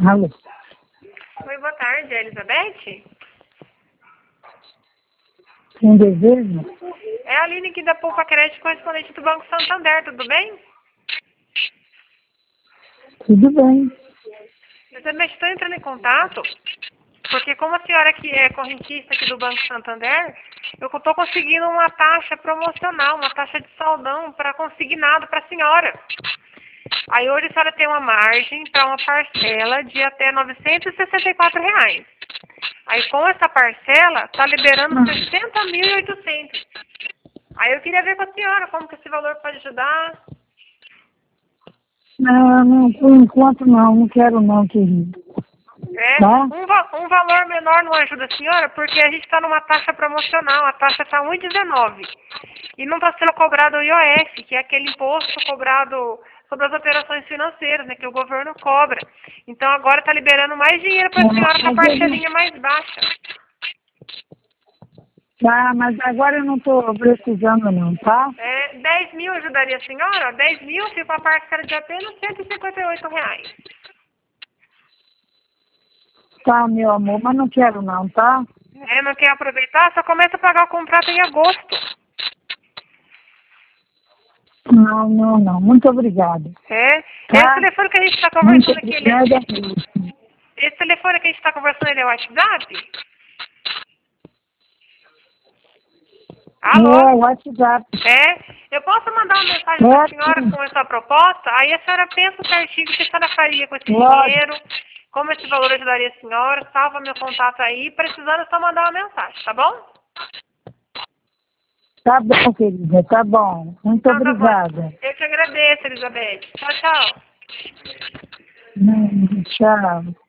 Alô? Oi, boa tarde, Elizabeth? Quem deseja? É a Aline aqui da Poupa Crédito, correspondente do Banco Santander, tudo bem? Tudo bem. Elizabeth, estou entrando em contato, porque como a senhora aqui é correntista aqui do Banco Santander, eu estou conseguindo uma taxa promocional, uma taxa de saldão para consignado para a senhora. Aí hoje a senhora tem uma margem para uma parcela de até R$ 964. Aí com essa parcela, está liberando 60.800. Aí eu queria ver com a senhora como que esse valor pode ajudar. Não, por enquanto não quero não, querido. Tá? Um valor menor não ajuda a senhora, porque a gente está numa taxa promocional, a taxa está 1,19. E não está sendo cobrado o IOF, que é aquele imposto cobrado sobre as operações financeiras, né, que o governo cobra. Então agora está liberando mais dinheiro para a senhora com a parcelinha mais baixa. Tá, mas agora eu não estou precisando não, tá? 10 mil ajudaria a senhora? 10 mil fica a parcela de apenas R$ 158. Tá, meu amor, mas não quero não, tá? Não quer aproveitar? Só começa a pagar o contrato em agosto. Não. Muito obrigada. Esse Tá? telefone que a gente está Muito conversando aqui, obrigada mesmo. esse telefone que a gente está conversando, ele é o WhatsApp? Alô? É, WhatsApp. Eu posso mandar uma mensagem para a senhora com essa proposta? Aí a senhora pensa certinho o que a senhora faria com esse dinheiro, como esse valor ajudaria a senhora, salva meu contato aí, precisando é só mandar uma mensagem, tá bom? Tá bom, querida, tá bom. Muito Então, tá bom. obrigada. Eu te agradeço, Elizabeth. Tchau, tchau. Tchau.